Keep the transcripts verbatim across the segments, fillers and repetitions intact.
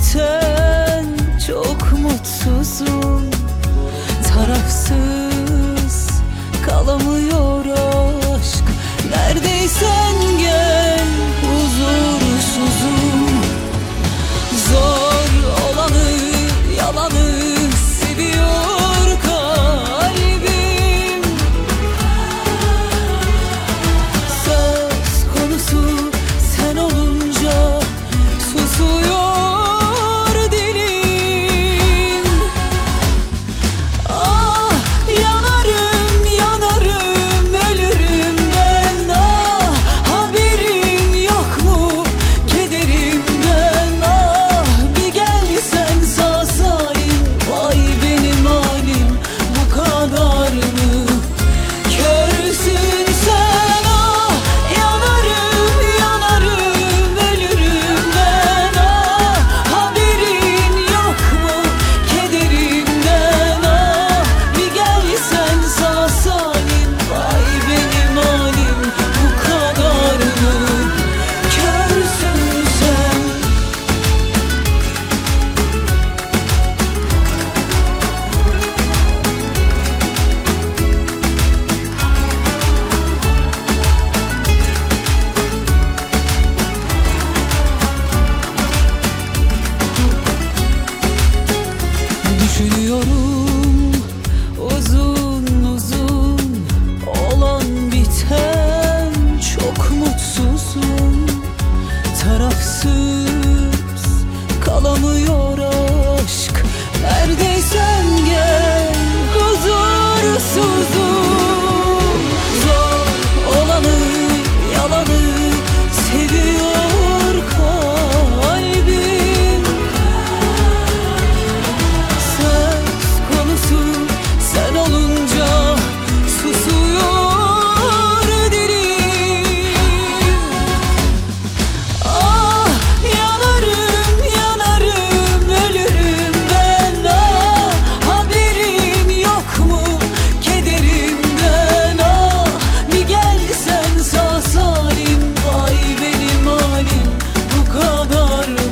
biten çok mutsuzum. Tarafsız kalamıyor aşk. Neredeysen gel, huzursuzum. Zor olanı, yalanı seviyor kalbim. Söz konusu sen olunca susuyor dilim. Ah yanarım, yanarım, ölürüm ben. Ah haberin yok mu kederimden? Ah bir gelsen sağ salim, vay benim halim bu kadar mı? Körsün sen. Ah yanarım, yanarım, ölürüm ben. Ah haberin yok mu kederimden? Ah bir gelsen sağ salim, vay benim halim bu kadar mı? Körsün sen. Düşünüyorum uzun uzun, olan biten çok mutsuzum. Tarafsız kalamıyor aşk. Neredeysen gel, huzursuzum. Zor olanı, yalanı seviyor kalbim. Söz konusu sen olunca susuyor dilim. Ah yanarım, yanarım, ölürüm ben. Ah haberin yok mu kederimden? Ah bir gelsen sağ salim, vay benim halim bu kadar mı?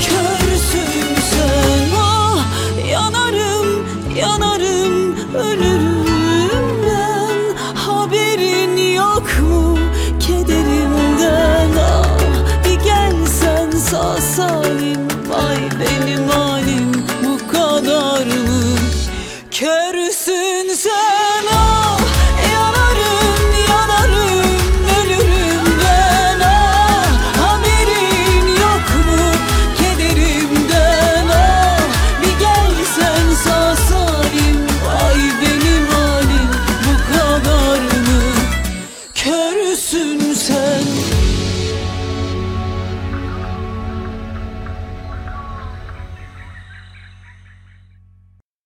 Körsün sen. Ah yanarım, yanarım, ölürüm